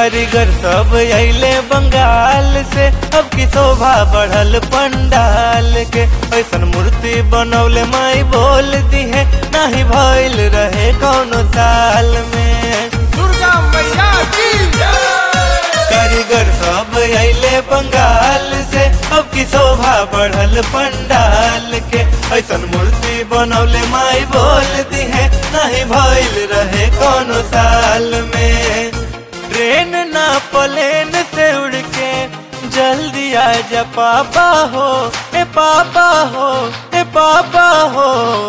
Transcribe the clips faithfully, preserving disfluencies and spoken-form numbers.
कारीगर सब अइले बंगाल से, अब की शोभा बढ़ल पंडाल के। ऐसन मूर्ति बनौले माई बोल दी है, नाही भइल रहे कौनो साल में। दुर्गा मैया की कारीगर सब अइले बंगाल से, अब की शोभा बढ़ल पंडाल के। ऐसन मूर्ति बनौले माई बोल दी है, नहीं भइल रहे कौनो साल में। ट्रेन ना प्लेन से उड़ के जल्दी आ जा पापा हो, ए पापा हो, ए पापा हो।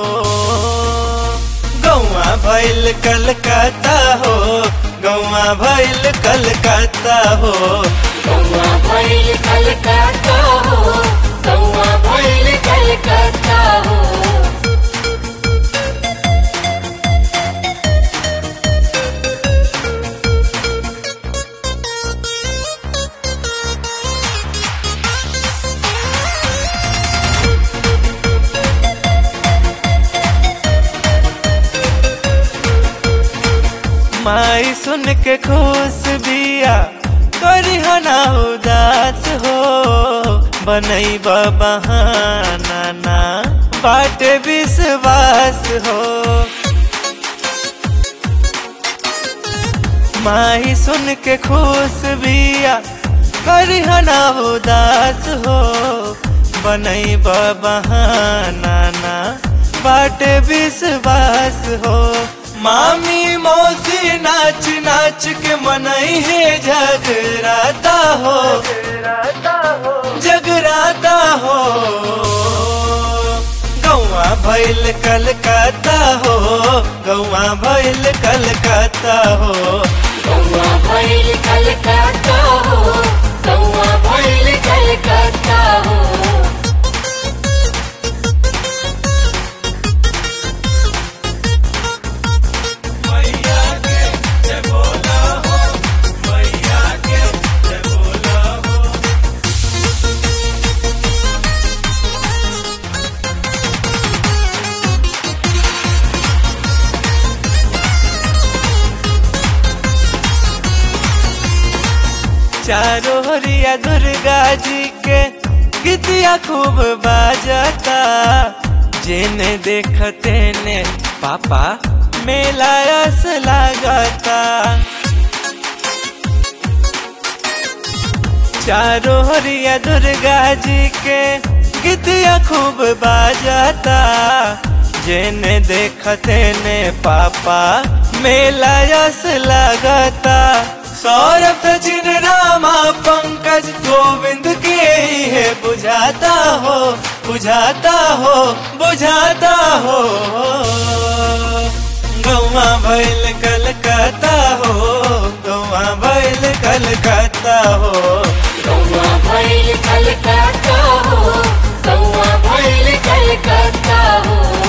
गौआ भइल कलकत्ता हो, गौआ भइल कलकत्ता हो। गौआ भइल कलकत्ता हो, गौआ भइल कलकत्ता हो। माई सुन के खुश बिया, करी हो ना उदास हो। बनई बहाना ना बाटे विश्वास हो। माई सुन के खुश बिया, करी हो ना उदास हो। बनई बहाना ना बाटे विश्वास हो। मामी मौसी नाच नाच के मनई है जगराता हो, जगराता हो। गौआ भइल कलकत्ता हो, गौआ भइल कलकत्ता हो। गौआ भइल कलकत्ता हो, गौआ भइल कलकत्ता हो। चारों हरिया दुर्गा जी के गीतिया खूब बाजता। जेने देखते ने पापा मेला रस लागता। चारों हरिया दुर्गा जी के गीतिया खूब बाजता। जेने देखते ने पापा मेला रस लागता। सौरभ सचिन रामा पंकज गोविंद के ही है बुझाता हो, बुझाता हो, बुझाता हो। गौआ भइल कलकत्ता हो, गौआ भइल कलकत्ता हो। गौआ भइल कलकत्ता हो, गौआ भइल कलकत्ता हो।